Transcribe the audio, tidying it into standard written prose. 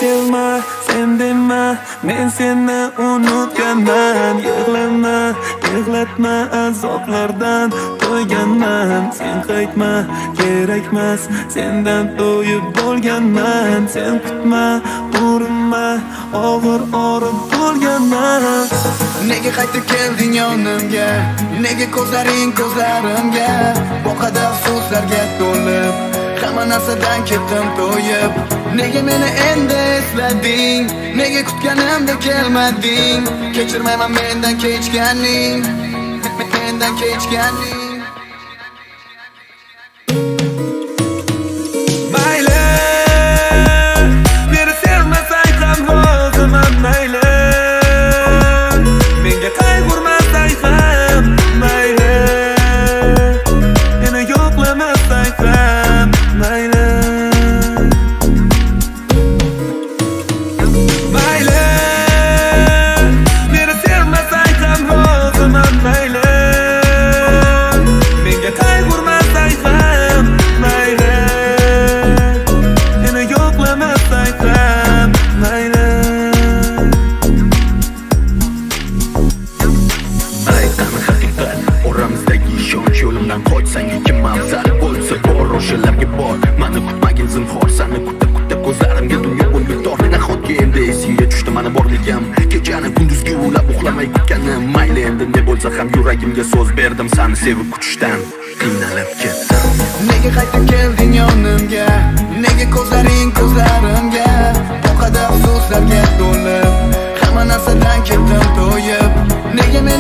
sevma, sen dema, men seni unutganman. Yig'lama, yig'latma, azoblardan to'yganman. Sen qaytma, kerakmas, sendan to'yib bo'lganman. Sen kutma, urinma, og'ir og'rib bo'lganman. Nega qaytib kelding yonimga? Nega ko'zlaring ko'zlarimga? Bu qadar so'zlarga to'lib, hamma narsadan ketdim to'yib. Nega meni endi eslading? Nega kutganimda kelmading? Kechirmayman mendan kechganing, mendan kechganing. Mayli, meni sevmasang ham roziman, mayli. Menga qayg'urmasang ham, mayli. Meni yo'qlamasang ham, mayli. Mayli, meni sevmasang ham roziman, mayli. Menga qayg'urmasang ham, mayli. Meni yo'qlamasang ham, mayli. Aytgan haqiqat, oramizdagi ishonch yo'limdan qochsang kim maqsad bo'lsa bor, o'shalarga bor. Mani kutmagin zinhor, seni kutib ko'zlarimga dunyo bo'ldi tor. Nahotki endi esingga tushdi mani borligim, kechani kunduzgi ulab uxlamay kutganim. Mayli endi ne bo'lsa ham yuragimga so'z berdim, seni sevib kutishdan qiynalib ketdim. Nega qaytib kelding yonimga? Nega ko'zlaring ko'zlarimga? Bu qadar so'zlarga to'lib, hamma narsadan ketdim to'yib. Nega